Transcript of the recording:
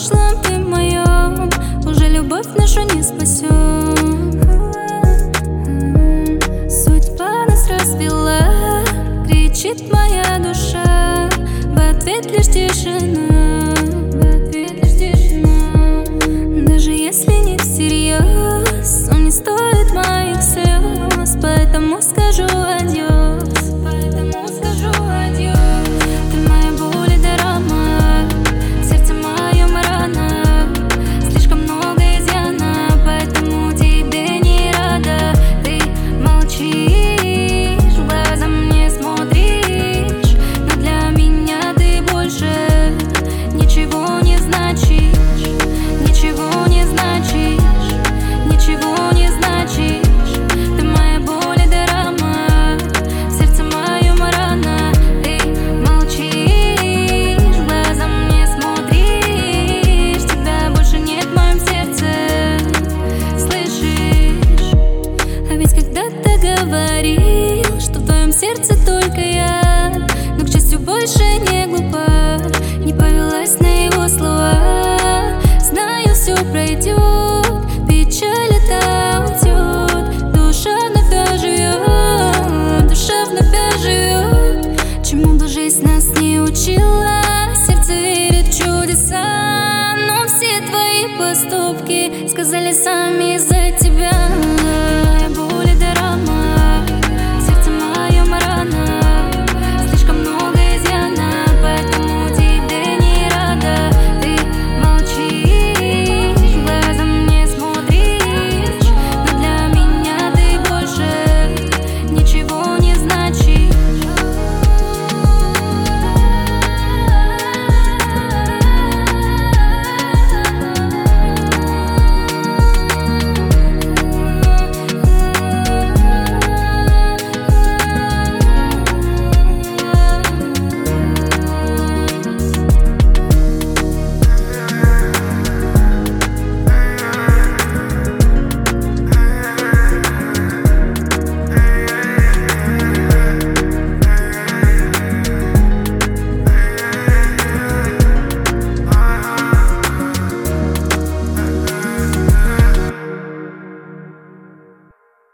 прошлом ты моем уже любовь нашу не спасет. Судьба нас развела, кричит моя душа, в ответ лишь тишина, в ответ лишь тишина. Даже если не всерьез, он не стоит моих слез, поэтому скажу адьос, поэтому скажу адьос. Ты моя боль и драма, сердце моем рана, слишком много изъяна, поэтому тебе не рада. Ты молчишь, в глаза мне смотришь, но для меня ты больше ничего не значишь, ничего не значишь, ничего не значишь. Ты моя боль и драма, сердце моем рана. Ты молчишь, в глаза мне смотришь, тебя больше нет в моем сердце, слышишь? А ведь когда-то говорил, что в твоем сердце только я, но, к счастью, больше не глупа, не повелась на его слова. Знаю, все пройдет, печаль это уйдет, душа вновь оживет, душа вновь оживет. Чему бы жизнь нас не учила, сердце верит в чудеса, но все твои поступки сказали сами